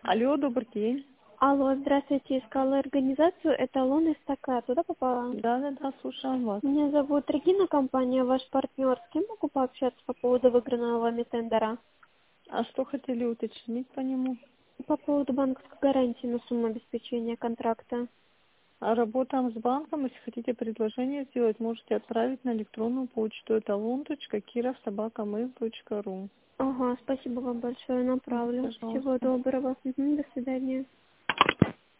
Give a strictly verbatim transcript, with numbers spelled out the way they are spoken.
Алло, добрый день. Алло, здравствуйте, искала организацию «Эталон Эстакад». Туда попала? Да, да, да, слушаем вас. Меня зовут Регина, компания «Ваш партнер». С кем могу пообщаться по поводу выигранного вами тендера? А что хотели уточнить по нему? По поводу банковской гарантии на сумму обеспечения контракта. А работаем с банком. Если хотите предложение сделать, можете отправить на электронную почту эталон точка киров собака мэйл точка ру. Ага, спасибо вам большое, направлю. Всего Пожалуйста. доброго. Мгм, до свидания.